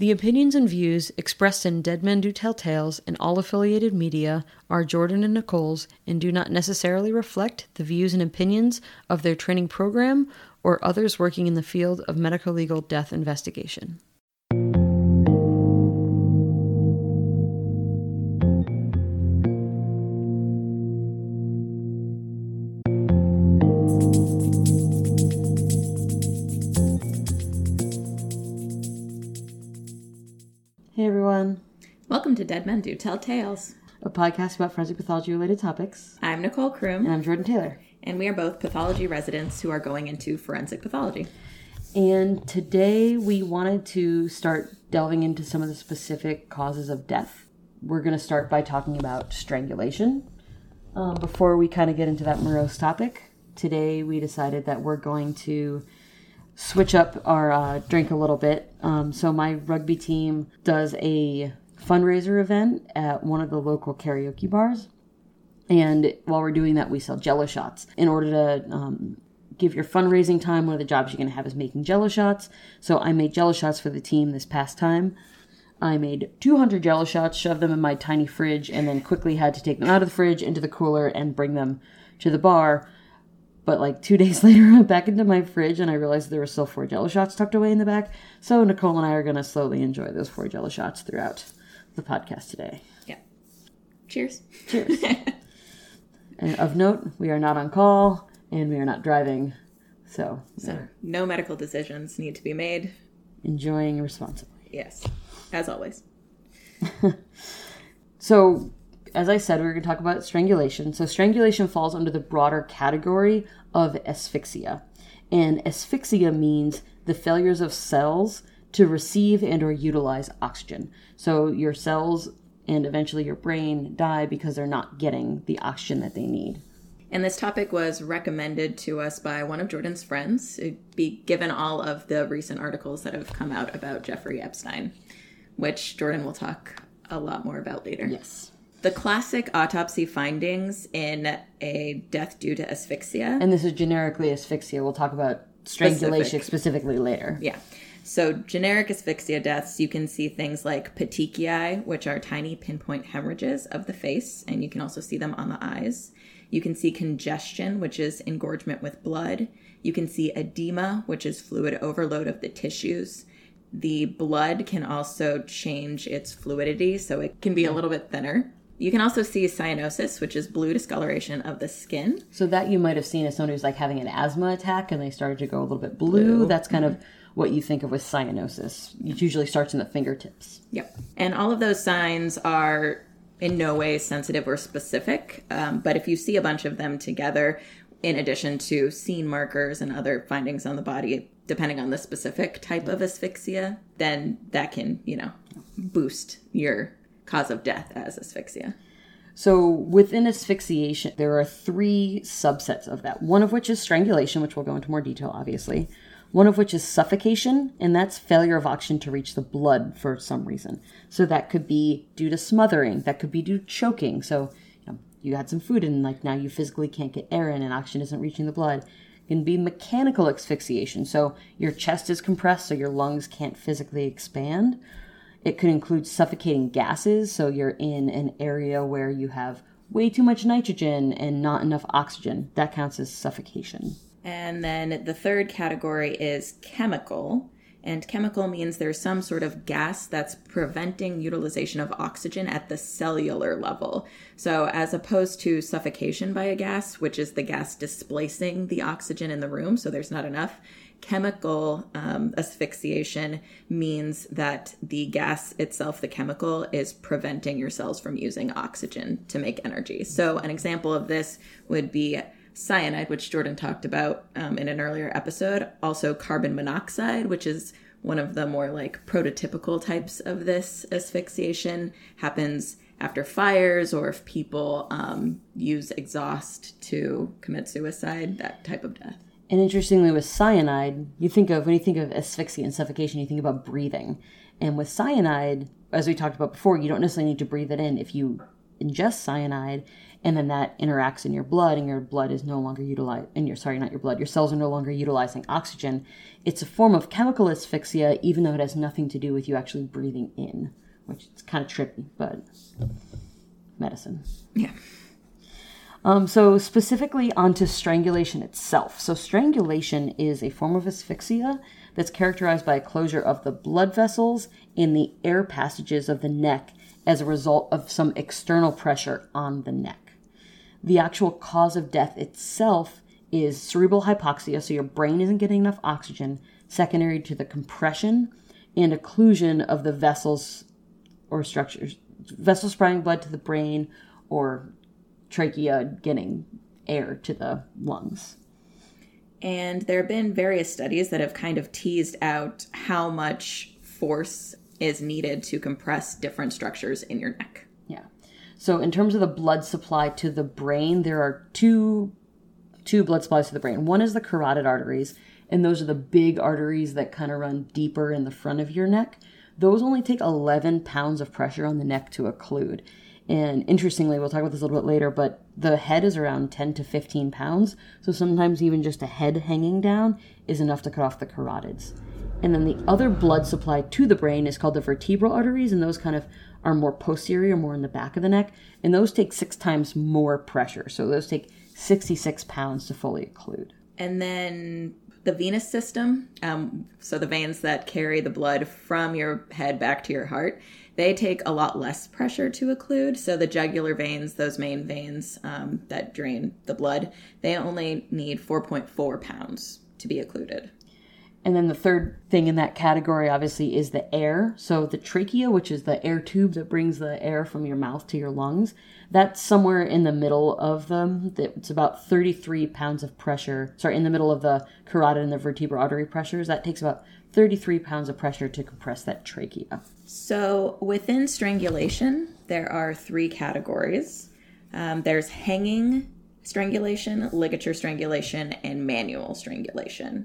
The opinions and views expressed in Dead Men Do Tell Tales and all affiliated media are Jordan and Nicole's and do not necessarily reflect the views and opinions of their training program or others working in the field of medical legal death investigation. Hey everyone. Welcome to Dead Men Do Tell Tales, A podcast about forensic pathology related topics. I'm Nicole Kroom. And I'm Jordan Taylor. And we are both pathology residents who are going into forensic pathology. And today we wanted to start delving into some of the specific causes of death. We're going to start by talking about strangulation. Before we kind of get into that morose topic, today we decided that we're going to switch up our drink a little bit. So my rugby team does a fundraiser event at one of the local karaoke bars. And while we're doing that, we sell Jello shots. In order to give your fundraising time, one of the jobs you're going to have is making Jello shots. So I made Jello shots for the team this past time. I made 200 Jello shots, shoved them in my tiny fridge, and then quickly had to take them out of the fridge into the cooler and bring them to the bar. But like 2 days later, I went back into my fridge and I realized there were still 4 Jello shots tucked away in the back. So Nicole and I are going to slowly enjoy those 4 Jello shots throughout the podcast today. Yeah. Cheers. Cheers. And of note, we are not on call and we are not driving. So no medical decisions need to be made. Enjoying responsibly. Yes, as always. So, as I said, we're going to talk about strangulation. So strangulation falls under the broader category of asphyxia. And asphyxia means the failures of cells to receive and or utilize oxygen. So your cells and eventually your brain die because they're not getting the oxygen that they need. And this topic was recommended to us by one of Jordan's friends, given all of the recent articles that have come out about Jeffrey Epstein, which Jordan will talk a lot more about later. Yes. The classic autopsy findings in a death due to asphyxia. And this is generically asphyxia. We'll talk about strangulation specifically later. Yeah. So generic asphyxia deaths, you can see things like petechiae, which are tiny pinpoint hemorrhages of the face, and you can also see them on the eyes. You can see congestion, which is engorgement with blood. You can see edema, which is fluid overload of the tissues. The blood can also change its fluidity, so it can be a little bit thinner. You can also see cyanosis, which is blue discoloration of the skin. So that you might have seen as someone who's like having an asthma attack and they started to go a little bit blue. That's kind of what you think of with cyanosis. It usually starts in the fingertips. Yep. And all of those signs are in no way sensitive or specific. But if you see a bunch of them together, in addition to scene markers and other findings on the body, depending on the specific type of asphyxia, then that can, boost your cause of death as asphyxia. So within asphyxiation, there are 3 subsets of that. One of which is strangulation, which we'll go into more detail, obviously. One of which is suffocation, and that's failure of oxygen to reach the blood for some reason. So that could be due to smothering. That could be due to choking. So you had some food and now you physically can't get air in and oxygen isn't reaching the blood. It can be mechanical asphyxiation. So your chest is compressed so your lungs can't physically expand. It could include suffocating gases, so you're in an area where you have way too much nitrogen and not enough oxygen. That counts as suffocation. And then the third category is chemical. And chemical means there's some sort of gas that's preventing utilization of oxygen at the cellular level. So as opposed to suffocation by a gas, which is the gas displacing the oxygen in the room, so there's not enough, chemical asphyxiation means that the gas itself, the chemical, is preventing your cells from using oxygen to make energy. So an example of this would be cyanide, which Jordan talked about in an earlier episode. Also carbon monoxide, which is one of the more prototypical types of this asphyxiation, happens after fires or if people use exhaust to commit suicide, that type of death. And interestingly, with cyanide, when you think of asphyxia and suffocation, you think about breathing. And with cyanide, as we talked about before, you don't necessarily need to breathe it in. If you ingest cyanide, and then that interacts in your blood, and your blood is no longer utilized, your cells are no longer utilizing oxygen. It's a form of chemical asphyxia, even though it has nothing to do with you actually breathing in, which is kind of trippy, but medicine. Yeah. So specifically onto strangulation itself. So strangulation is a form of asphyxia that's characterized by a closure of the blood vessels in the air passages of the neck as a result of some external pressure on the neck. The actual cause of death itself is cerebral hypoxia, so your brain isn't getting enough oxygen, secondary to the compression and occlusion of the vessels or structures, vessels supplying blood to the brain, or trachea getting air to the lungs. And there have been various studies that have kind of teased out how much force is needed to compress different structures in your neck. Yeah. So in terms of the blood supply to the brain, there are two blood supplies to the brain. One is the carotid arteries, and those are the big arteries that kind of run deeper in the front of your neck. Those only take 11 pounds of pressure on the neck to occlude. And interestingly, we'll talk about this a little bit later, but the head is around 10 to 15 pounds. So sometimes even just a head hanging down is enough to cut off the carotids. And then the other blood supply to the brain is called the vertebral arteries, and those kind of are more posterior, more in the back of the neck. And those take 6 times more pressure. So those take 66 pounds to fully occlude. And then the venous system, so the veins that carry the blood from your head back to your heart, they take a lot less pressure to occlude. So the jugular veins, those main veins that drain the blood, they only need 4.4 pounds to be occluded. And then the third thing in that category, obviously, is the air. So the trachea, which is the air tube that brings the air from your mouth to your lungs, that's somewhere in the middle of them. It's about 33 pounds of pressure. Sorry, in the middle of the carotid and the vertebral artery pressures. That takes about 33 pounds of pressure to compress that trachea. So within strangulation, there are 3 categories. There's hanging strangulation, ligature strangulation, and manual strangulation.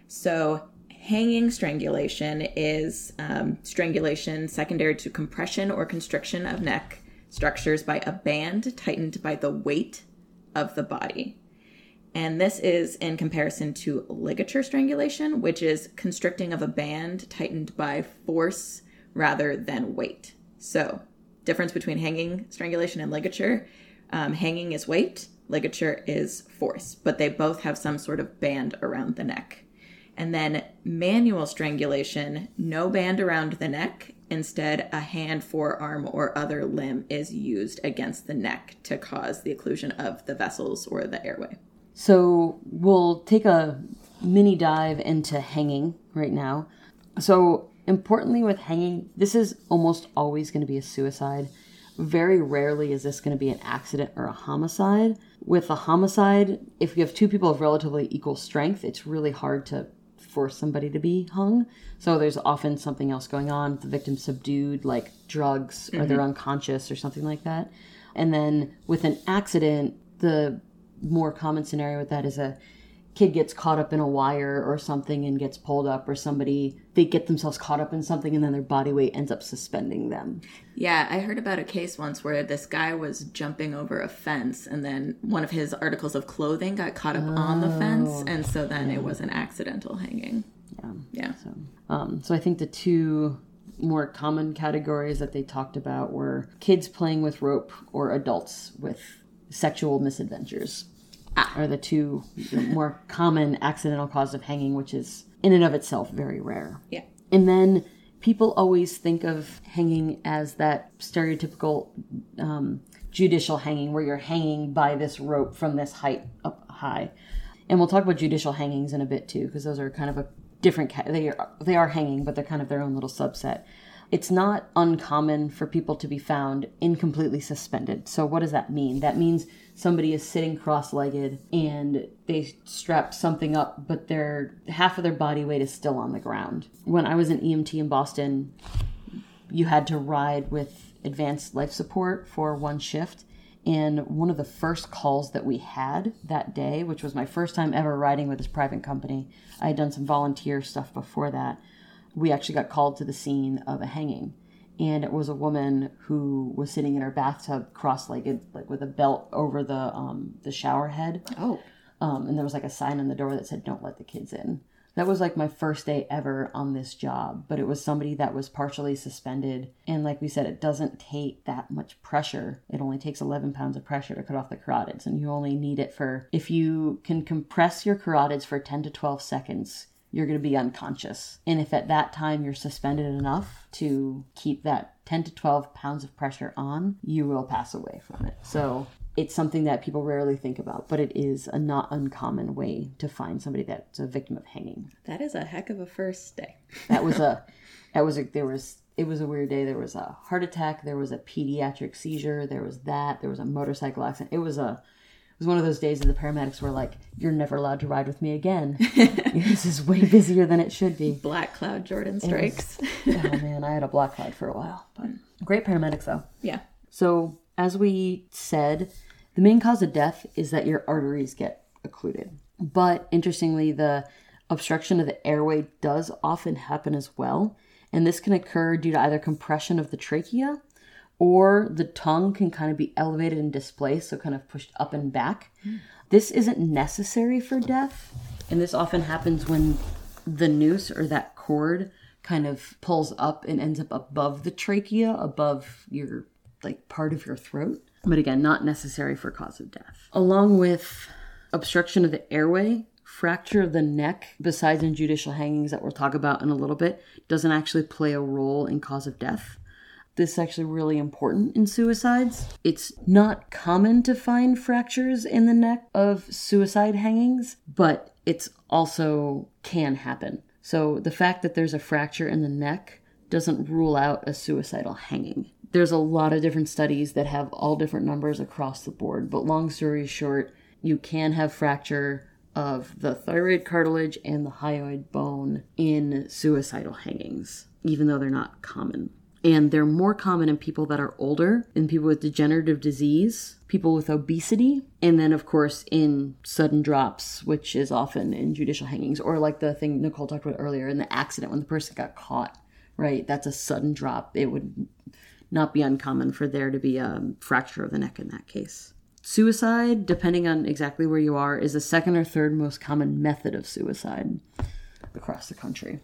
So hanging strangulation is strangulation secondary to compression or constriction of neck structures by a band tightened by the weight of the body. And this is in comparison to ligature strangulation, which is constricting of a band tightened by force rather than weight. So difference between hanging strangulation and ligature. Hanging is weight, ligature is force, but they both have some sort of band around the neck. And then manual strangulation, no band around the neck. Instead, a hand, forearm, or other limb is used against the neck to cause the occlusion of the vessels or the airway. So we'll take a mini dive into hanging right now. So importantly with hanging, this is almost always going to be a suicide. Very rarely is this going to be an accident or a homicide. With a homicide, if you have 2 people of relatively equal strength, it's really hard to force somebody to be hung. So there's often something else going on. The victim's subdued, like drugs, or they're unconscious or something like that. And then with an accident, the more common scenario with that is a kid gets caught up in a wire or something and gets pulled up, or they get themselves caught up in something and then their body weight ends up suspending them. Yeah, I heard about a case once where this guy was jumping over a fence and then one of his articles of clothing got caught up on the fence, and so then it was an accidental hanging. Yeah. So I think the 2 more common categories that they talked about were kids playing with rope or adults with sexual misadventures. Are the 2 more common accidental causes of hanging, which is in and of itself very rare. Yeah. And then people always think of hanging as that stereotypical judicial hanging where you're hanging by this rope from this height up high. And we'll talk about judicial hangings in a bit too, because those are kind of a different, they are hanging, but they're kind of their own little subset. It's not uncommon for people to be found incompletely suspended. So what does that mean? That means somebody is sitting cross-legged and they strap something up, but half of their body weight is still on the ground. When I was an EMT in Boston, you had to ride with advanced life support for 1 shift. And one of the first calls that we had that day, which was my first time ever riding with this private company, I had done some volunteer stuff before that, we actually got called to the scene of a hanging. And it was a woman who was sitting in her bathtub cross-legged, like with a belt over the shower head. Oh. And there was like a sign on the door that said, "Don't let the kids in." That was like my first day ever on this job, but it was somebody that was partially suspended. And like we said, it doesn't take that much pressure. It only takes 11 pounds of pressure to cut off the carotids. And you only need it for, if you can compress your carotids for 10 to 12 seconds, you're going to be unconscious. And if at that time you're suspended enough to keep that 10 to 12 pounds of pressure on, you will pass away from it. So it's something that people rarely think about, but it is a not uncommon way to find somebody that's a victim of hanging. That is a heck of a first day. It was a weird day. There was a heart attack. There was a pediatric seizure. There was a motorcycle accident. It was one of those days that the paramedics were like, "You're never allowed to ride with me again. This is way busier than it should be." Black cloud Jordan strikes. Oh man, I had a black cloud for a while, but great paramedics though. Yeah. So as we said, the main cause of death is that your arteries get occluded. But interestingly, the obstruction of the airway does often happen as well. And this can occur due to either compression of the trachea, or the tongue can kind of be elevated and displaced, so kind of pushed up and back. This isn't necessary for death. And this often happens when the noose or that cord kind of pulls up and ends up above the trachea, above your like part of your throat. But again, not necessary for cause of death. Along with obstruction of the airway, fracture of the neck, besides in judicial hangings that we'll talk about in a little bit, doesn't actually play a role in cause of death. This is actually really important in suicides. It's not common to find fractures in the neck of suicide hangings, but it's also can happen. So the fact that there's a fracture in the neck doesn't rule out a suicidal hanging. There's a lot of different studies that have all different numbers across the board, but long story short, you can have fracture of the thyroid cartilage and the hyoid bone in suicidal hangings, even though they're not common. And they're more common in people that are older, in people with degenerative disease, people with obesity, and then, of course, in sudden drops, which is often in judicial hangings, or like the thing Nicole talked about earlier, in the accident when the person got caught, right? That's a sudden drop. It would not be uncommon for there to be a fracture of the neck in that case. Suicide, depending on exactly where you are, is the second or third most common method of suicide across the country.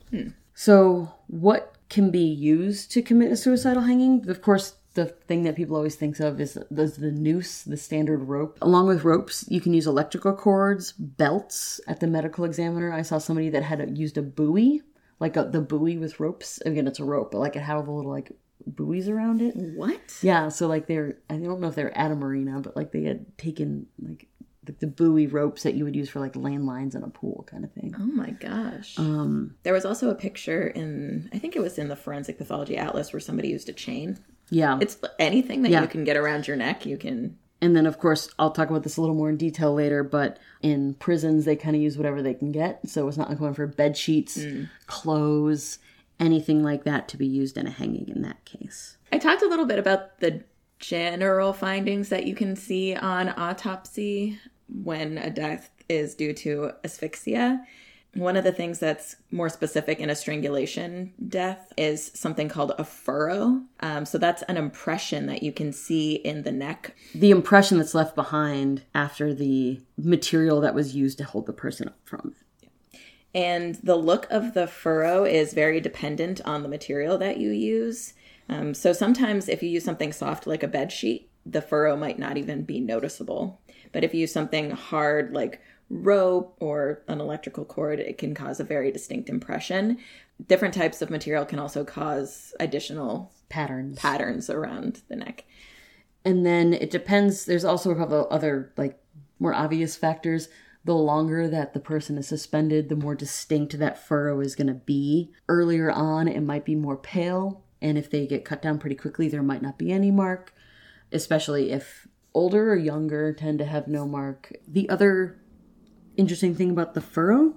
So what can be used to commit a suicidal hanging? Of course, the thing that people always think of is the noose, the standard rope. Along with ropes, you can use electrical cords, belts. At the medical examiner, I saw somebody that had used a buoy, like the buoy with ropes. Again, it's a rope, but like it had all the little like buoys around it. What? Yeah, so like I don't know if they're at a marina, but like they had taken like the buoy ropes that you would use for like landlines in a pool kind of thing. Oh my gosh. There was also a picture I think it was in the Forensic Pathology Atlas, where somebody used a chain. Yeah. It's anything that you can get around your neck, you can. And then, of course, I'll talk about this a little more in detail later, but in prisons, they kind of use whatever they can get. So it's not uncommon for bed sheets, clothes, anything like that to be used in a hanging in that case. I talked a little bit about the general findings that you can see on autopsy when a death is due to asphyxia. One of the things that's more specific in a strangulation death is something called a furrow. So that's an impression that you can see in the neck. The impression that's left behind after the material that was used to hold the person up from it. And the look of the furrow is very dependent on the material that you use. So sometimes if you use something soft like a bed sheet, the furrow might not even be noticeable. But if you use something hard like rope or an electrical cord, it can cause a very distinct impression. Different types of material can also cause additional patterns around the neck. And then it depends. There's also a couple of other like more obvious factors. The longer that the person is suspended, the more distinct that furrow is going to be. Earlier on, it might be more pale. And if they get cut down pretty quickly, there might not be any mark, especially if older or younger tend to have no mark. The other interesting thing about the furrow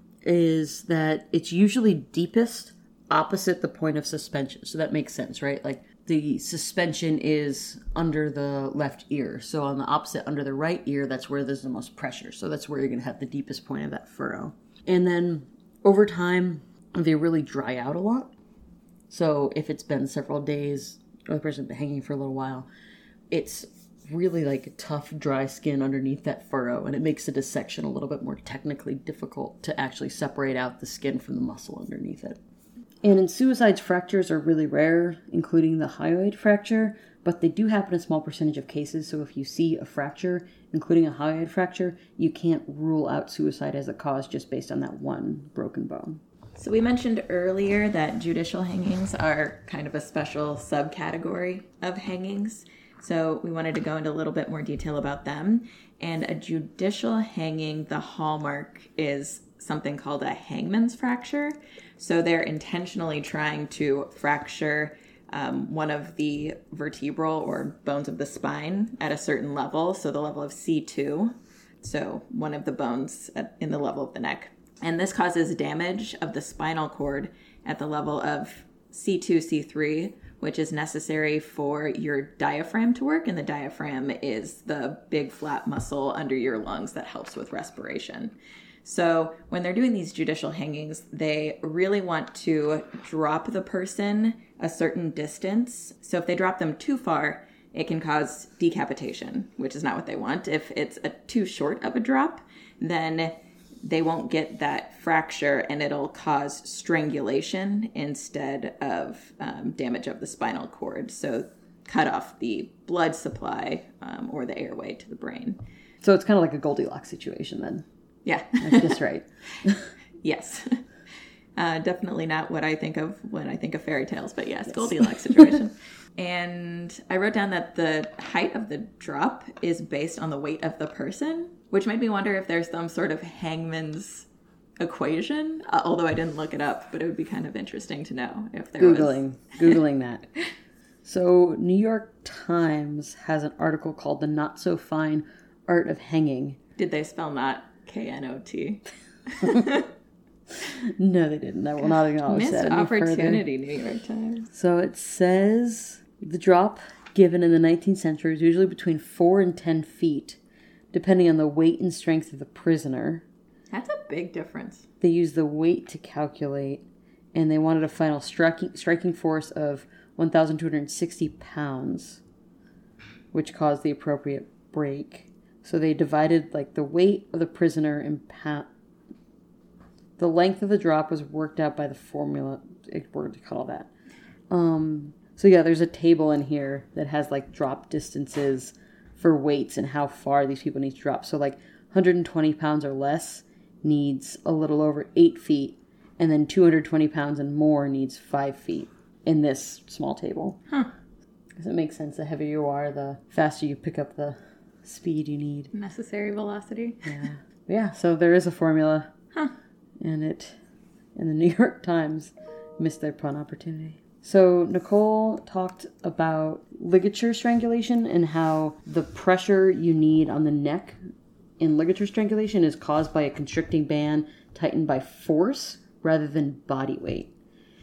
is that it's usually deepest opposite the point of suspension. So that makes sense, right? Like the suspension is under the left ear. So on the opposite, under the right ear, that's where there's the most pressure. So that's where you're going to have the deepest point of that furrow. And then over time, they really dry out a lot. So if it's been several days, or the person's been hanging for a little while, it's really like tough, dry skin underneath that furrow, and it makes the dissection a little bit more technically difficult to actually separate out the skin from the muscle underneath it. And in suicides, fractures are really rare, including the hyoid fracture, but they do happen in a small percentage of cases. So if you see a fracture, including a hyoid fracture, you can't rule out suicide as a cause just based on that one broken bone. So we mentioned earlier that judicial hangings are kind of a special subcategory of hangings. So we wanted to go into a little bit more detail about them. And a judicial hanging, the hallmark is something called a hangman's fracture. So they're intentionally trying to fracture one of the vertebral or bones of the spine at a certain level. So the level of C2. So one of the bones in the level of the neck. And this causes damage of the spinal cord at the level of C2, C3, which is necessary for your diaphragm to work. And the diaphragm is the big flat muscle under your lungs that helps with respiration. So when they're doing these judicial hangings, they really want to drop the person a certain distance. So if they drop them too far, it can cause decapitation, which is not what they want. If it's too short of a drop, then they won't get that fracture and it'll cause strangulation instead of damage of the spinal cord. So cut off the blood supply or the airway to the brain. So it's kind of like a Goldilocks situation then. Yeah. That's just right. Yes. Definitely not what I think of when I think of fairy tales, but yes. Goldilocks situation. And I wrote down that the height of the drop is based on the weight of the person, which made me wonder if there's some sort of hangman's equation, although I didn't look it up, but it would be kind of interesting to know if there Googling that. So New York Times has an article called The Not So Fine Art of Hanging. Did they spell not K-N-O-T? No, they didn't. I will not acknowledge that. Missed opportunity, New York Times. So it says the drop given in the 19th century is usually between 4 and 10 feet, depending on the weight and strength of the prisoner. That's a big difference. They used the weight to calculate, and they wanted a final striking force of 1,260 pounds, which caused the appropriate break. So they divided like the weight of the prisoner in pounds. The length of the drop was worked out by the formula. We're going to cut all that. So yeah, there's a table in here that has like drop distances for weights and how far these people need to drop. So like 120 pounds or less needs a little over 8 feet, and then 220 pounds and more needs 5 feet in this small table. Huh. Because it makes sense. The heavier you are, the faster you pick up the speed you need. Necessary velocity. Yeah, so there is a formula. Huh. And the New York Times missed their pun opportunity. So Nicole talked about ligature strangulation and how the pressure you need on the neck in ligature strangulation is caused by a constricting band tightened by force rather than body weight.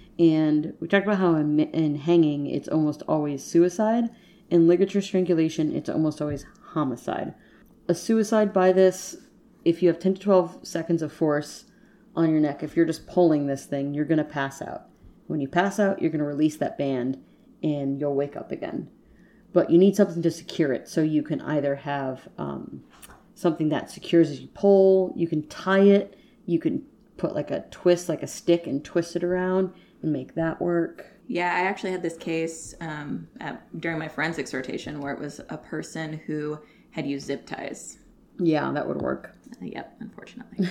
And we talked about how in hanging, it's almost always suicide. In ligature strangulation, it's almost always homicide. A suicide by this, if you have 10 to 12 seconds of force on your neck, if you're just pulling this thing, you're going to pass out. When you pass out, you're going to release that band and you'll wake up again. But you need something to secure it. So you can either have something that secures as you pull, you can tie it, you can put like a twist, like a stick, and twist it around and make that work. Yeah, I actually had this case during my forensics rotation where it was a person who had used zip ties. Yeah, that would work. Yep, unfortunately.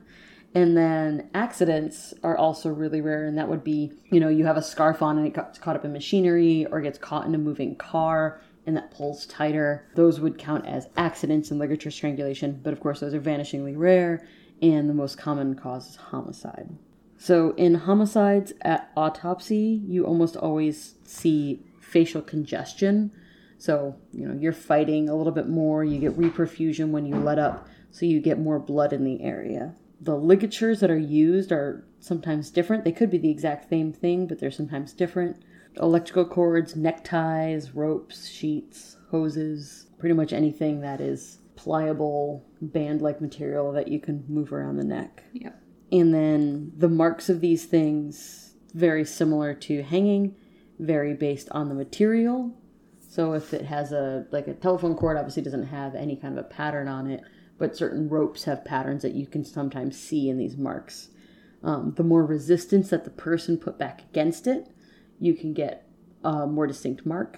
And then accidents are also really rare, and that would be, you have a scarf on and it gets caught up in machinery or gets caught in a moving car and that pulls tighter. Those would count as accidents in ligature strangulation, but of course those are vanishingly rare, and the most common cause is homicide. So in homicides at autopsy, you almost always see facial congestion. So, you're fighting a little bit more, you get reperfusion when you let up, so you get more blood in the area. The ligatures that are used are sometimes different. They could be the exact same thing, but they're sometimes different. Electrical cords, neckties, ropes, sheets, hoses, pretty much anything that is pliable, band-like material that you can move around the neck. Yep. And then the marks of these things very similar to hanging, very based on the material. So if it has a telephone cord, obviously doesn't have any kind of a pattern on it, but certain ropes have patterns that you can sometimes see in these marks. The more resistance that the person put back against it, you can get a more distinct mark.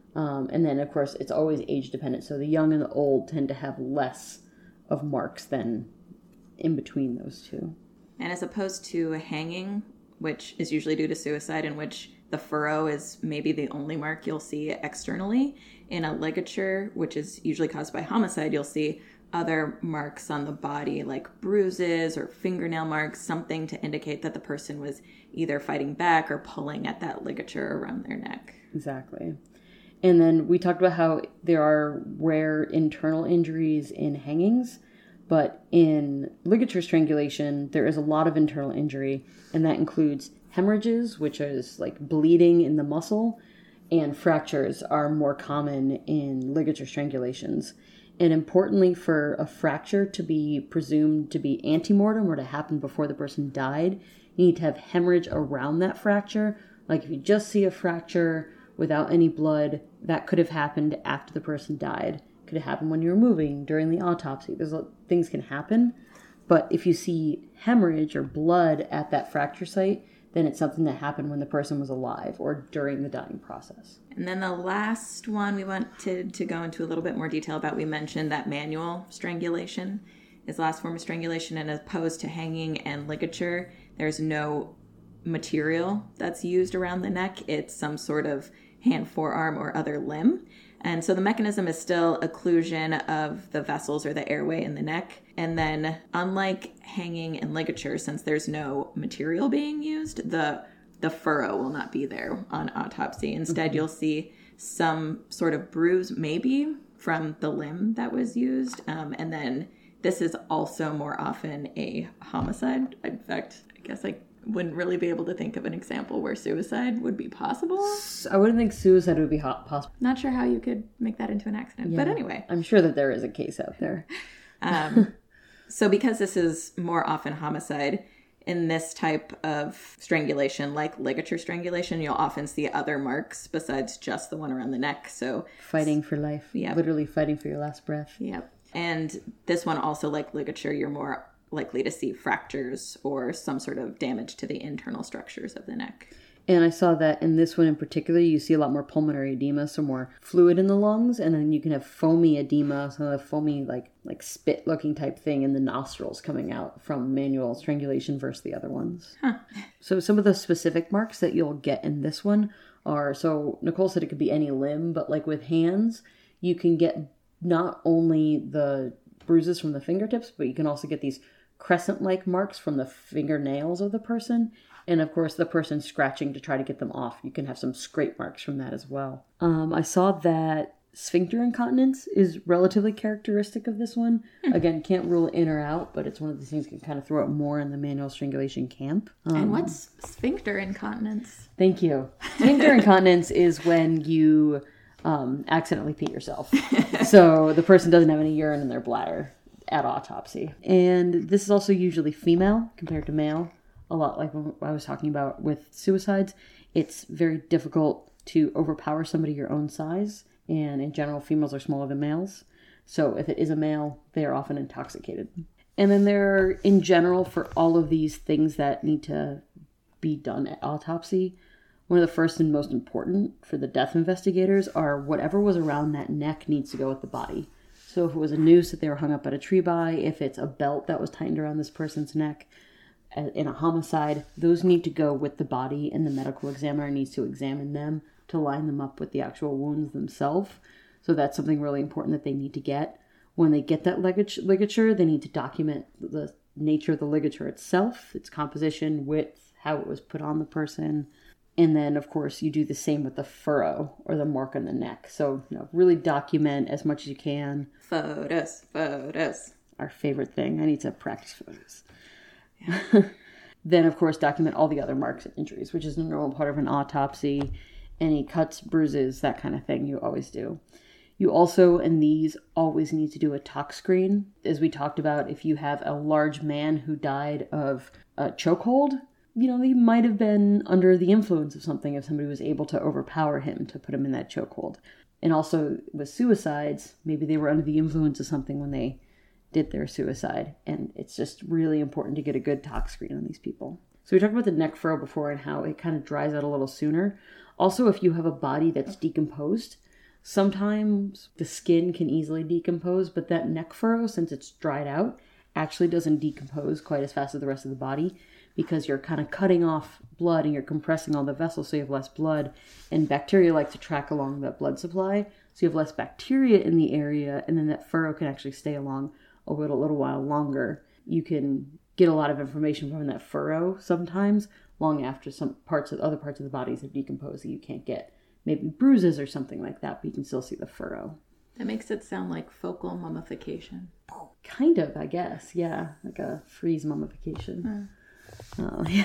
And then, of course, it's always age dependent. So the young and the old tend to have less of marks than in between those two. And as opposed to hanging, which is usually due to suicide, in which the furrow is maybe the only mark you'll see externally, in a ligature, which is usually caused by homicide, you'll see other marks on the body, like bruises or fingernail marks, something to indicate that the person was either fighting back or pulling at that ligature around their neck. Exactly. And then we talked about how there are rare internal injuries in hangings, but in ligature strangulation, there is a lot of internal injury, and that includes hemorrhages, which is like bleeding in the muscle, and fractures are more common in ligature strangulations. And importantly, for a fracture to be presumed to be antemortem or to happen before the person died, you need to have hemorrhage around that fracture. Like if you just see a fracture without any blood, that could have happened after the person died. Could have happened when you were moving, during the autopsy. Things can happen. But if you see hemorrhage or blood at that fracture site, then it's something that happened when the person was alive or during the dying process. And then the last one we wanted to go into a little bit more detail about, we mentioned that manual strangulation is the last form of strangulation, and as opposed to hanging and ligature, there's no material that's used around the neck. It's some sort of hand, forearm, or other limb. And so the mechanism is still occlusion of the vessels or the airway in the neck. And then unlike hanging and ligature, since there's no material being used, the furrow will not be there on autopsy. Instead, you'll see some sort of bruise, maybe from the limb that was used. And then this is also more often a homicide. In fact, I guess I wouldn't really be able to think of an example where suicide would be possible. I wouldn't think suicide would be possible. Not sure how you could make that into an accident, but anyway. I'm sure that there is a case out there. So because this is more often homicide, in this type of strangulation, like ligature strangulation, you'll often see other marks besides just the one around the neck. So fighting for life. Yep. Literally fighting for your last breath. Yep. And this one also, like ligature, you're more likely to see fractures or some sort of damage to the internal structures of the neck. And I saw that in this one in particular, you see a lot more pulmonary edema, so more fluid in the lungs, and then you can have foamy edema, so a foamy like spit-looking type thing in the nostrils coming out from manual strangulation versus the other ones. Huh. So some of the specific marks that you'll get in this one are, so Nicole said it could be any limb, but like with hands, you can get not only the bruises from the fingertips, but you can also get these crescent-like marks from the fingernails of the person. And of course, the person scratching to try to get them off. You can have some scrape marks from that as well. I saw that sphincter incontinence is relatively characteristic of this one. Again, can't rule it in or out, but it's one of the things that can kind of throw it more in the manual strangulation camp. And what's sphincter incontinence? Thank you. Sphincter incontinence is when you accidentally pee yourself. So the person doesn't have any urine in their bladder at autopsy. And this is also usually female compared to male. A lot like what I was talking about with suicides. It's very difficult to overpower somebody your own size. And in general, females are smaller than males. So if it is a male, they are often intoxicated. And then there are, in general, for all of these things that need to be done at autopsy, one of the first and most important for the death investigators are whatever was around that neck needs to go with the body. So if it was a noose that they were hung up at a tree by, if it's a belt that was tightened around this person's neck in a homicide, those need to go with the body, and the medical examiner needs to examine them to line them up with the actual wounds themselves. So that's something really important that they need to get. When they get that ligature, they need to document the nature of the ligature itself, its composition, width, how it was put on the person. And then, of course, you do the same with the furrow or the mark on the neck. So, really document as much as you can. Photos. Our favorite thing. I need to practice photos. Yeah. Then, of course, document all the other marks and injuries, which is a normal part of an autopsy. Any cuts, bruises, that kind of thing, you always do. You also, in these, always need to do a tox screen. As we talked about, if you have a large man who died of a chokehold, he might have been under the influence of something if somebody was able to overpower him to put him in that chokehold. And also with suicides, maybe they were under the influence of something when they did their suicide. And it's just really important to get a good tox screen on these people. So we talked about the neck furrow before and how it kind of dries out a little sooner. Also, if you have a body that's decomposed, sometimes the skin can easily decompose, but that neck furrow, since it's dried out, actually doesn't decompose quite as fast as the rest of the body, because you're kind of cutting off blood and you're compressing all the vessels so you have less blood. And bacteria like to track along that blood supply, so you have less bacteria in the area, and then that furrow can actually stay along a little while longer. You can get a lot of information from that furrow sometimes, long after some other parts of the bodies have decomposed that you can't get. Maybe bruises or something like that, but you can still see the furrow. That makes it sound like focal mummification. Kind of, I guess. Yeah, like a freeze mummification. Yeah.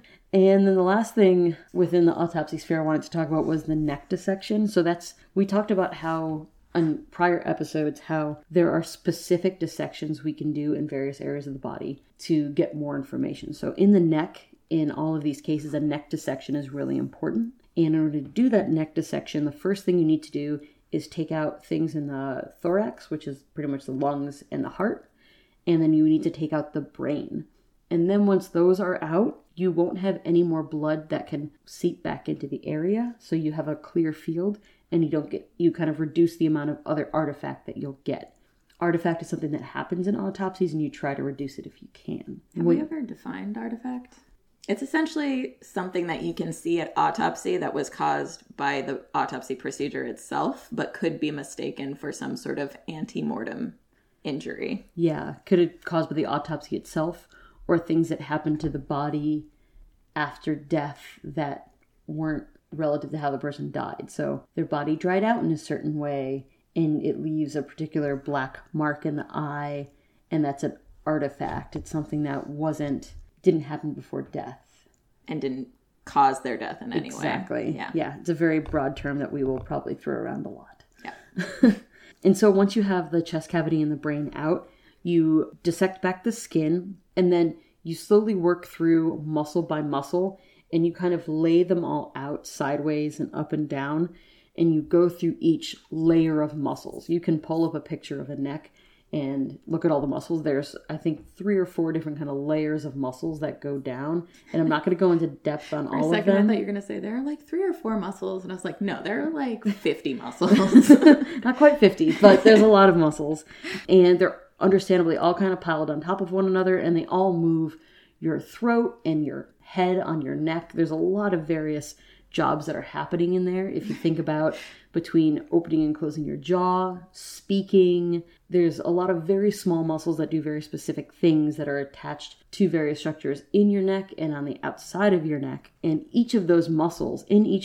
And then the last thing within the autopsy sphere I wanted to talk about was the neck dissection. So we talked about how on prior episodes how there are specific dissections we can do in various areas of the body to get more information. So in the neck, in all of these cases, a neck dissection is really important. And in order to do that neck dissection, the first thing you need to do is take out things in the thorax, which is pretty much the lungs and the heart. And then you need to take out the brain. And then once those are out, you won't have any more blood that can seep back into the area. So you have a clear field and you kind of reduce the amount of other artifact that you'll get. Artifact is something that happens in autopsies and you try to reduce it if you can. Have we ever defined artifact? It's essentially something that you can see at autopsy that was caused by the autopsy procedure itself, but could be mistaken for some sort of ante-mortem injury. Yeah, could it caused by the autopsy itself, or things that happened to the body after death that weren't relative to how the person died. So their body dried out in a certain way, and it leaves a particular black mark in the eye, and that's an artifact. It's something that didn't happen before death. And didn't cause their death in any way. Exactly. Yeah, it's a very broad term that we will probably throw around a lot. Yeah. And so once you have the chest cavity and the brain out, you dissect back the skin, and then you slowly work through muscle by muscle, and you kind of lay them all out sideways and up and down, and you go through each layer of muscles. You can pull up a picture of a neck and look at all the muscles. There's, I think, 3 or 4 different kind of layers of muscles that go down. And I'm not going to go into depth on all of them. For a second, I thought you were going to say there are like 3 or 4 muscles. And I was like, no, there are like 50 muscles. Not quite 50, but there's a lot of muscles. And they're understandably all kind of piled on top of one another. And they all move your throat and your head on your neck. There's a lot of various jobs that are happening in there. If you think about between opening and closing your jaw, speaking, there's a lot of very small muscles that do very specific things that are attached to various structures in your neck and on the outside of your neck. And in each of those muscles,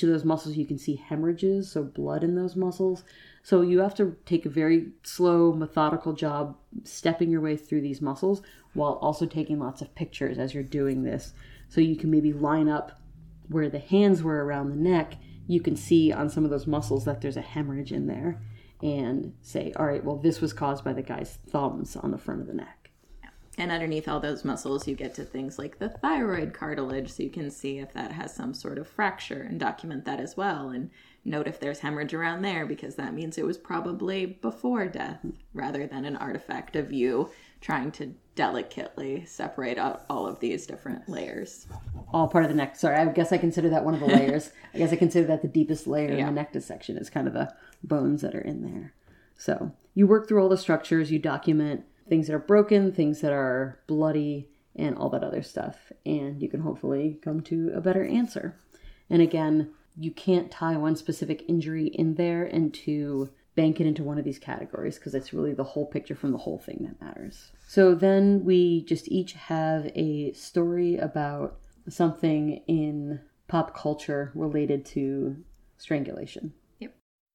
you can see hemorrhages, so blood in those muscles. So you have to take a very slow, methodical job stepping your way through these muscles while also taking lots of pictures as you're doing this. So you can maybe line up where the hands were around the neck. You can see on some of those muscles that there's a hemorrhage in there and say, all right, well, this was caused by the guy's thumbs on the front of the neck. And underneath all those muscles, you get to things like the thyroid cartilage, so you can see if that has some sort of fracture and document that as well, and note if there's hemorrhage around there, because that means it was probably before death rather than an artifact of you trying to delicately separate out all of these different layers. All part of the neck. Sorry, I guess I consider that one of the layers. I guess I consider that the deepest layer in the neck dissection is kind of the bones that are in there. So you work through all the structures, you document things that are broken, things that are bloody, and all that other stuff. And you can hopefully come to a better answer. And again, you can't tie one specific injury in there and to bank it into one of these categories, because it's really the whole picture from the whole thing that matters. So then we just each have a story about something in pop culture related to strangulation. Yep.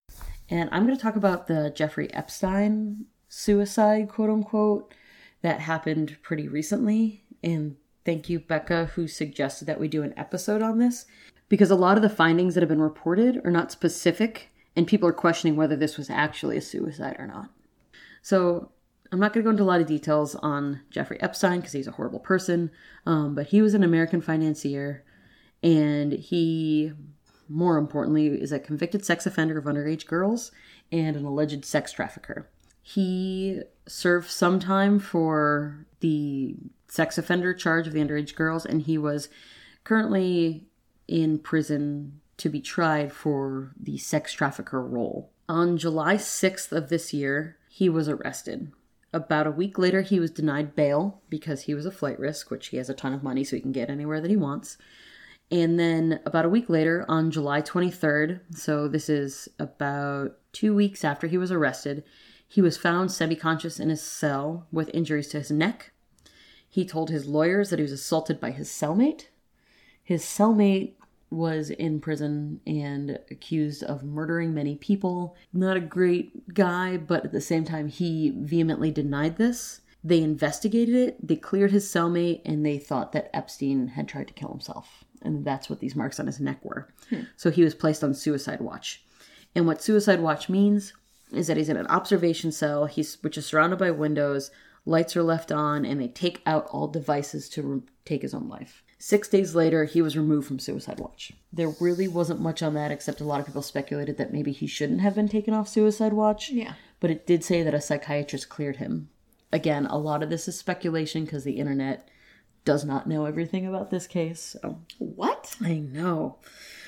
And I'm going to talk about the Jeffrey Epstein suicide, quote unquote, that happened pretty recently. And thank you, Becca, who suggested that we do an episode on this, because a lot of the findings that have been reported are not specific, and people are questioning whether this was actually a suicide or not. So I'm not going to go into a lot of details on Jeffrey Epstein because he's a horrible person, but he was an American financier, and he, more importantly, is a convicted sex offender of underage girls and an alleged sex trafficker. He served some time for the sex offender charge of the underage girls, and he was currently in prison to be tried for the sex trafficker role. On July 6th of this year, he was arrested. About a week later, he was denied bail because he was a flight risk, which he has a ton of money so he can get anywhere that he wants. And then about a week later, on July 23rd, so this is about 2 weeks after he was arrested, he was found semi-conscious in his cell with injuries to his neck. He told his lawyers that he was assaulted by his cellmate. His cellmate was in prison and accused of murdering many people. Not a great guy, but at the same time, he vehemently denied this. They investigated it, they cleared his cellmate, and they thought that Epstein had tried to kill himself. And that's what these marks on his neck were. So he was placed on suicide watch. And what suicide watch means is that he's in an observation cell, which is surrounded by windows, lights are left on, and they take out all devices to take his own life. 6 days later, he was removed from suicide watch. There really wasn't much on that, except a lot of people speculated that maybe he shouldn't have been taken off suicide watch. Yeah. But it did say that a psychiatrist cleared him. Again, a lot of this is speculation because the internet does not know everything about this case. So. What? I know.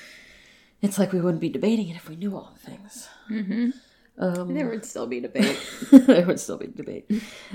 It's like we wouldn't be debating it if we knew all the things. Mm-hmm. There would still be debate. There would still be debate.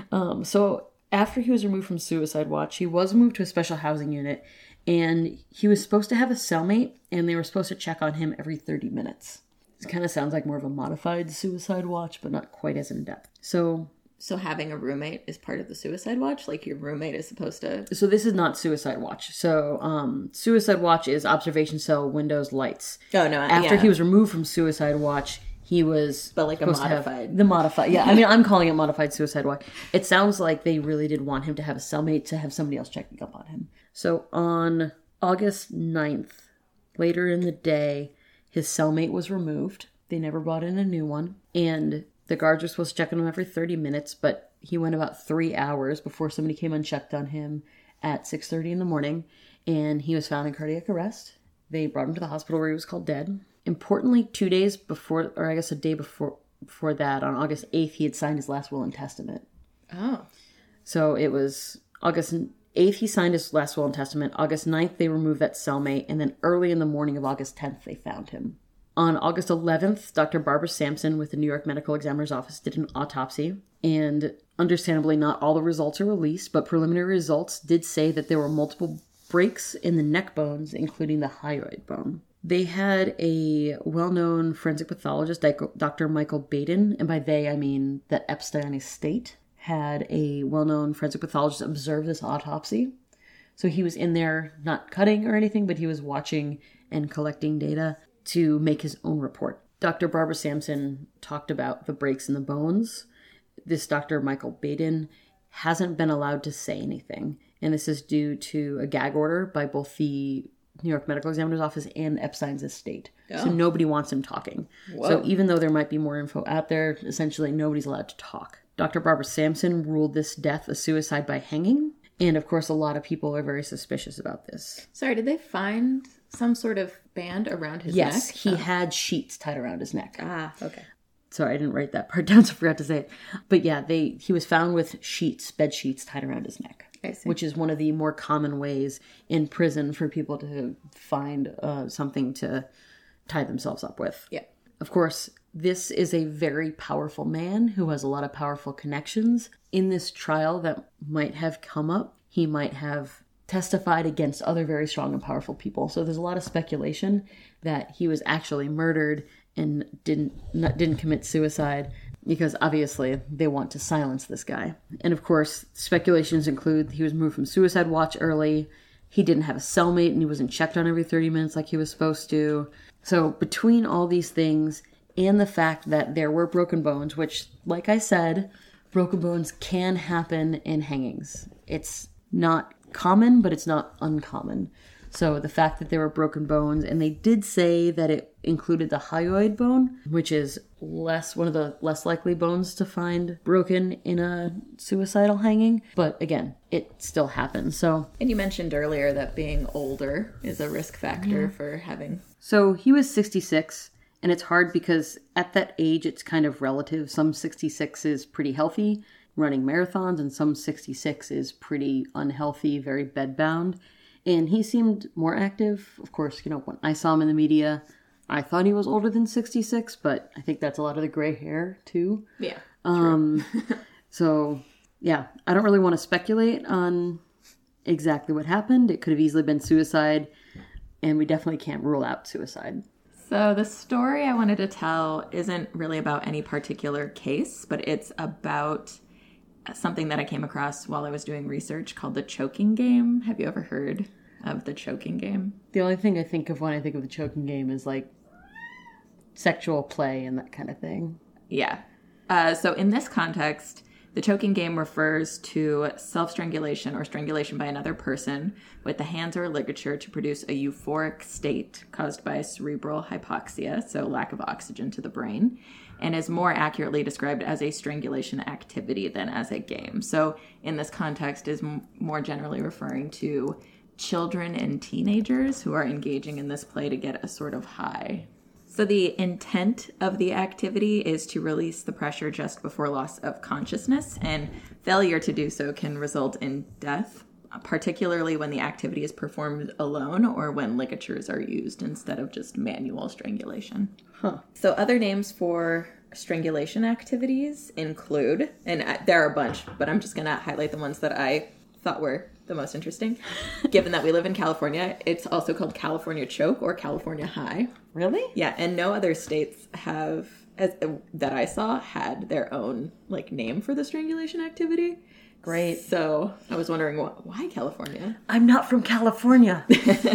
So after he was removed from suicide watch, he was moved to a special housing unit, and he was supposed to have a cellmate, and they were supposed to check on him every 30 minutes. This kind of sounds like more of a modified suicide watch, but not quite as in-depth. So having a roommate is part of the suicide watch? Like your roommate is supposed to... So this is not suicide watch. So suicide watch is observation cell, windows, lights. Oh, no. After he was removed from suicide watch, he was... But like a modified... The modified. Yeah, I mean, I'm calling it modified suicide watch. It sounds like they really did want him to have a cellmate to have somebody else checking up on him. So on August 9th, later in the day, his cellmate was removed. They never brought in a new one. And the guards were supposed to check on him every 30 minutes, but he went about 3 hours before somebody came and checked on him at 6:30 in the morning, and he was found in cardiac arrest. They brought him to the hospital where he was called dead. Importantly, 2 days before, or I guess a day before that, on August 8th, he had signed his last will and testament. Oh. So it was August 8th, he signed his last will and testament. August 9th, they removed that cellmate, and then early in the morning of August 10th, they found him. On August 11th, Dr. Barbara Sampson with the New York Medical Examiner's Office did an autopsy, and understandably not all the results are released, but preliminary results did say that there were multiple breaks in the neck bones, including the hyoid bone. They had a well-known forensic pathologist, Dr. Michael Baden, and by they I mean that Epstein estate had a well-known forensic pathologist observe this autopsy. So he was in there not cutting or anything, but he was watching and collecting data to make his own report. Dr. Barbara Sampson talked about the breaks in the bones. This Dr. Michael Baden hasn't been allowed to say anything, and this is due to a gag order by both the New York Medical Examiner's Office and Epstein's estate. Oh. So nobody wants him talking. Whoa. So even though there might be more info out there, essentially nobody's allowed to talk. Dr. Barbara Sampson ruled this death a suicide by hanging, and of course a lot of people are very suspicious about this. Sorry, did they find some sort of band around his neck? Yes, he had sheets tied around his neck. Ah, okay. Sorry, I didn't write that part down, so I forgot to say it. But yeah, he was found with bed sheets tied around his neck. I see. Which is one of the more common ways in prison for people to find something to tie themselves up with. Yeah. Of course, this is a very powerful man who has a lot of powerful connections. In this trial that might have come up, he might have testified against other very strong and powerful people. So there's a lot of speculation that he was actually murdered and didn't commit suicide, because obviously they want to silence this guy. And of course, speculations include he was moved from suicide watch early, he didn't have a cellmate, and he wasn't checked on every 30 minutes like he was supposed to. So between all these things and the fact that there were broken bones, which, like I said, broken bones can happen in hangings. It's not common, but it's not uncommon. So the fact that there were broken bones, and they did say that it included the hyoid bone, which is one of the less likely bones to find broken in a suicidal hanging. But again, it still happens. So, And you mentioned earlier that being older is a risk factor for having... So he was 66, and it's hard because at that age, it's kind of relative. Some 66 is pretty healthy, running marathons, and some 66 is pretty unhealthy, very bedbound. And he seemed more active. Of course, when I saw him in the media, I thought he was older than 66, but I think that's a lot of the gray hair, too. Yeah. So, yeah, I don't really want to speculate on exactly what happened. It could have easily been suicide, and we definitely can't rule out suicide. So the story I wanted to tell isn't really about any particular case, but it's about something that I came across while I was doing research called the choking game. Have you ever heard of the choking game? The only thing I think of when I think of the choking game is like sexual play and that kind of thing. Yeah. So in this context, the choking game refers to self-strangulation or strangulation by another person with the hands or ligature to produce a euphoric state caused by cerebral hypoxia, so lack of oxygen to the brain, and is more accurately described as a strangulation activity than as a game. So in this context is more generally referring to children and teenagers who are engaging in this play to get a sort of high. So the intent of the activity is to release the pressure just before loss of consciousness, and failure to do so can result in death, particularly when the activity is performed alone or when ligatures are used instead of just manual strangulation. So other names for strangulation activities include, and there are a bunch, but I'm just going to highlight the ones that I thought were the most interesting. Given that we live in California, it's also called California choke or California high. Really? Yeah, and no other states have, that I saw, had their own name for the strangulation activity. Great. So I was wondering why California? I'm not from California.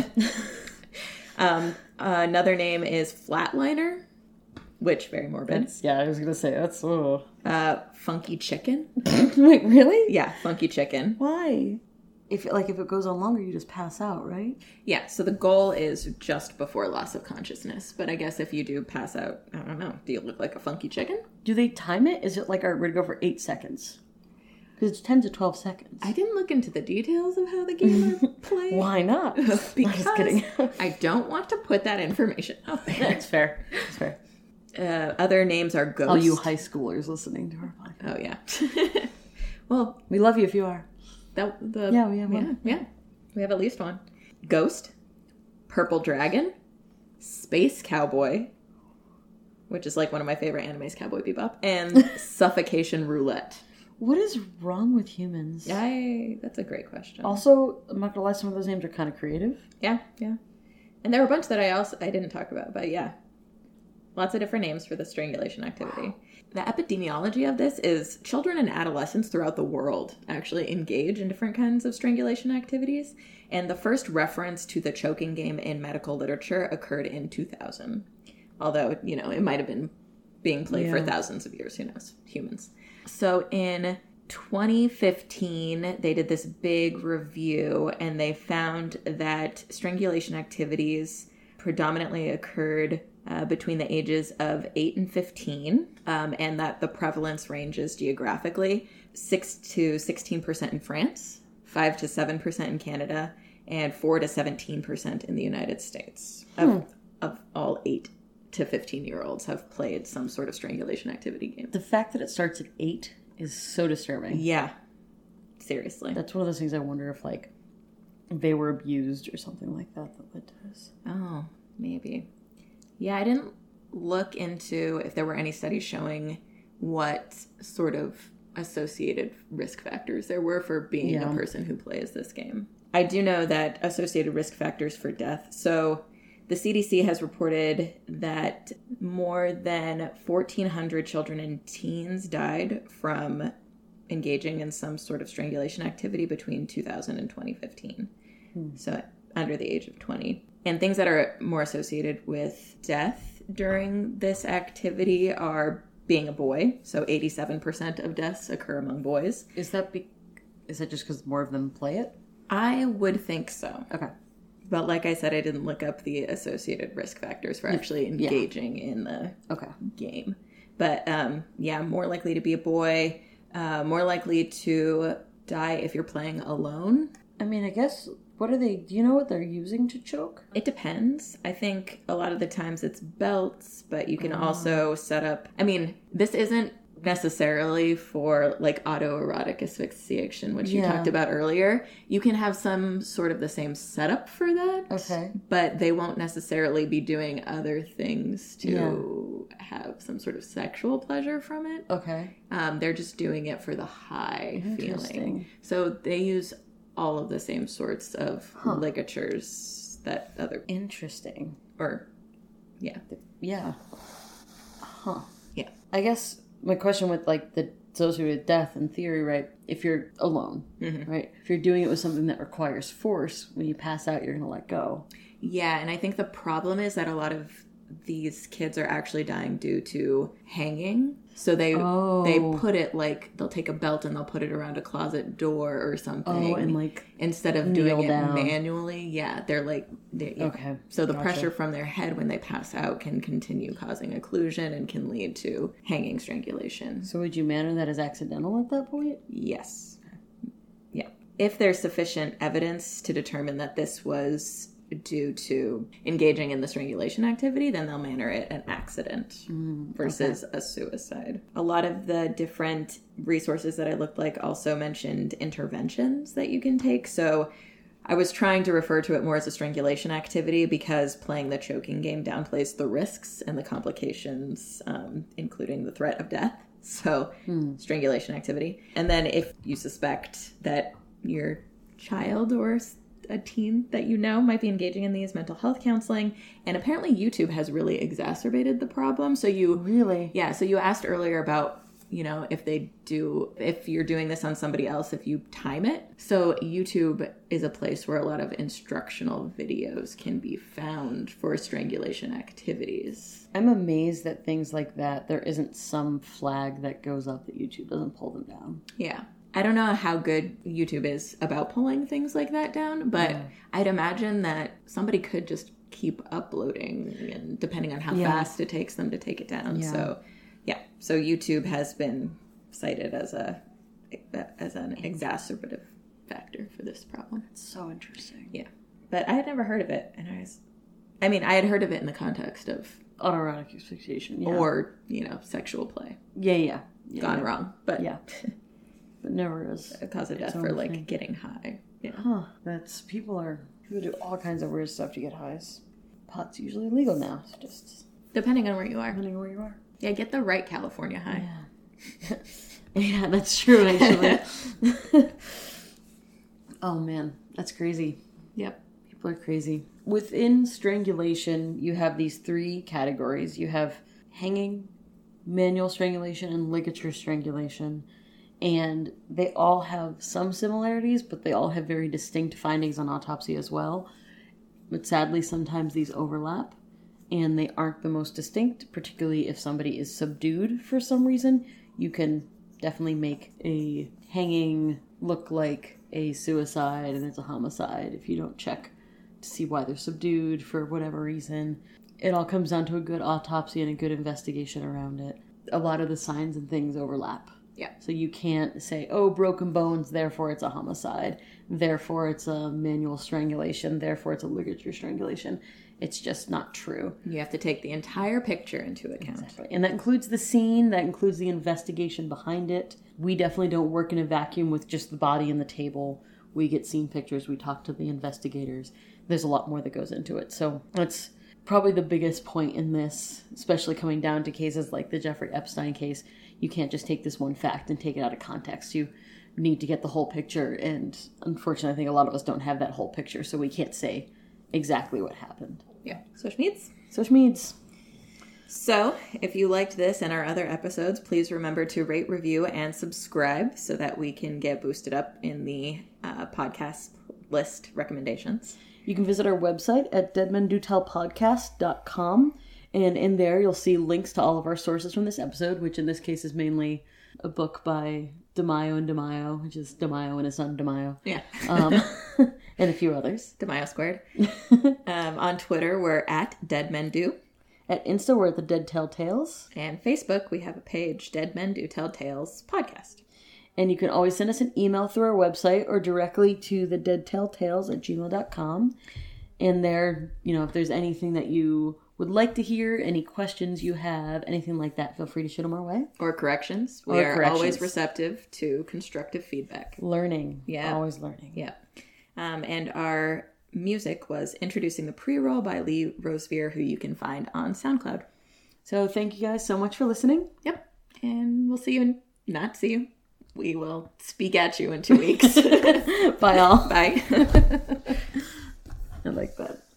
Another name is flatliner, which very morbid. Yeah, I was gonna say that's. Funky chicken. Wait, really? Yeah, funky chicken. Why? If it goes on longer, you just pass out, right? Yeah, so the goal is just before loss of consciousness. But I guess if you do pass out, I don't know, do you look like a funky chicken? Do they time it? Is it like, all right, we're going to go for 8 seconds? Because it's 10 to 12 seconds. I didn't look into the details of how the game are played. Why not? Because Just kidding. I don't want to put that information out there. That's fair. That's fair. Other names are Ghost. All you high schoolers listening to our podcast. Oh, yeah. Well, we love you if you are. We have one. Yeah, we have at least one. Ghost, Purple Dragon, Space Cowboy, which is like one of my favorite animes, Cowboy Bebop, and Suffocation Roulette. What is wrong with humans? That's a great question. Also, I'm not gonna lie, some of those names are kind of creative. Yeah. And there were a bunch that I didn't talk about, but yeah. Lots of different names for the strangulation activity. Wow. The epidemiology of this is children and adolescents throughout the world actually engage in different kinds of strangulation activities. And the first reference to the choking game in medical literature occurred in 2000. Although, it might have been being played for thousands of years. Who knows? Humans. So in 2015, they did this big review and they found that strangulation activities predominantly occurred between the ages of 8 and 15, and that the prevalence ranges geographically 6 to 16% in France, 5 to 7% in Canada, and 4 to 17% in the United States. Of all 8 to 15-year-olds have played some sort of strangulation activity game. The fact that it starts at 8 is so disturbing. Yeah. Seriously. That's one of those things I wonder if, they were abused or something like that led to this. Oh, maybe. Yeah, I didn't look into if there were any studies showing what sort of associated risk factors there were for being a person who plays this game. I do know that associated risk factors for death. So the CDC has reported that more than 1,400 children and teens died from engaging in some sort of strangulation activity between 2000 and 2015. So under the age of 20. And things that are more associated with death during this activity are being a boy. So 87% of deaths occur among boys. Is that just because more of them play it? I would think so. Okay. But like I said, I didn't look up the associated risk factors for actually engaging in the game. But more likely to be a boy, more likely to die if you're playing alone. I mean, I guess, do you know what they're using to choke? It depends. I think a lot of the times it's belts, but you can also set up, I mean, this isn't necessarily for like autoerotic asphyxiation, which you talked about earlier. You can have some sort of the same setup for that. Okay. But they won't necessarily be doing other things to have some sort of sexual pleasure from it. Okay. They're just doing it for the high feeling. So they use all of the same sorts of ligatures that other... Interesting. Or, yeah. Yeah. Huh. Yeah. I guess my question with like the associated with death in theory, right? If you're alone, right? If you're doing it with something that requires force, when you pass out, you're going to let go. Yeah, and I think the problem is that a lot of these kids are actually dying due to hanging. So they put it like, they'll take a belt and they'll put it around a closet door or something. Oh, and like instead of doing it manually. They're like... Okay. So the pressure from their head when they pass out can continue causing occlusion and can lead to hanging strangulation. So would you manner that as accidental at that point? Yes. Yeah. If there's sufficient evidence to determine that this was due to engaging in the strangulation activity, then they'll manner it an accident versus a suicide. A lot of the different resources that I looked like also mentioned interventions that you can take. So I was trying to refer to it more as a strangulation activity because playing the choking game downplays the risks and the complications, including the threat of death. So strangulation activity. And then if you suspect that your child or a teen that you know might be engaging in these, mental health counseling. And apparently YouTube has really exacerbated the problem. So so you asked earlier about, if you're doing this on somebody else, if you time it. So YouTube is a place where a lot of instructional videos can be found for strangulation activities. I'm amazed that things like that, there isn't some flag that goes up that YouTube doesn't pull them down. Yeah. I don't know how good YouTube is about pulling things like that down, but I'd imagine that somebody could just keep uploading, and depending on how fast it takes them to take it down. Yeah. So YouTube has been cited as an exacerbative factor for this problem. It's so interesting. Yeah, but I had never heard of it, and I had heard of it in the context of autoerotic asphyxiation, or sexual play. Yeah. Gone wrong, but but never as a cause of death for like getting high. Yeah. Huh. People do all kinds of weird stuff to get highs. Pot's usually legal now. So just depending on where you are. Yeah, get the right California high. Yeah. Yeah, that's true actually. Oh man, that's crazy. Yep. People are crazy. Within strangulation, you have these 3 categories. You have hanging, manual strangulation, and ligature strangulation. And they all have some similarities, but they all have very distinct findings on autopsy as well. But sadly, sometimes these overlap, and they aren't the most distinct, particularly if somebody is subdued for some reason. You can definitely make a hanging look like a suicide, and it's a homicide if you don't check to see why they're subdued for whatever reason. It all comes down to a good autopsy and a good investigation around it. A lot of the signs and things overlap. Yeah. So you can't say, broken bones, therefore it's a homicide, therefore it's a manual strangulation, therefore it's a ligature strangulation. It's just not true. You have to take the entire picture into account. Exactly. And that includes the scene, that includes the investigation behind it. We definitely don't work in a vacuum with just the body and the table. We get scene pictures, we talk to the investigators. There's a lot more that goes into it. So that's probably the biggest point in this, especially coming down to cases like the Jeffrey Epstein case. You can't just take this one fact and take it out of context. You need to get the whole picture, and unfortunately I think a lot of us don't have that whole picture, so we can't say exactly what happened. Yeah. So Schmeeds. So if you liked this and our other episodes, please remember to rate, review, and subscribe so that we can get boosted up in the podcast list recommendations. You can visit our website at deadmendotellpodcast.com. And in there, you'll see links to all of our sources from this episode, which in this case is mainly a book by DeMaio and DeMaio, which is DeMaio and his son DeMaio. Yeah. And a few others. DeMaio Squared. On Twitter, we're at Dead Men Do. At Insta, we're at the Dead Tell Tales. And Facebook, we have a page, Dead Men Do Tell Tales Podcast. And you can always send us an email through our website or directly to the deadtelltales@gmail.com. And there, if there's anything that you would like to hear, any questions you have, anything like that, feel free to shoot them our way. Or corrections. We are always receptive to constructive feedback. Learning. Yeah. Always learning. Yeah. And our music was Introducing the Pre-Roll by Lee Rosevere, who you can find on SoundCloud. So thank you guys so much for listening. Yep. And we'll see you not see you. We will speak at you in 2 weeks. Bye all. Bye. I like that.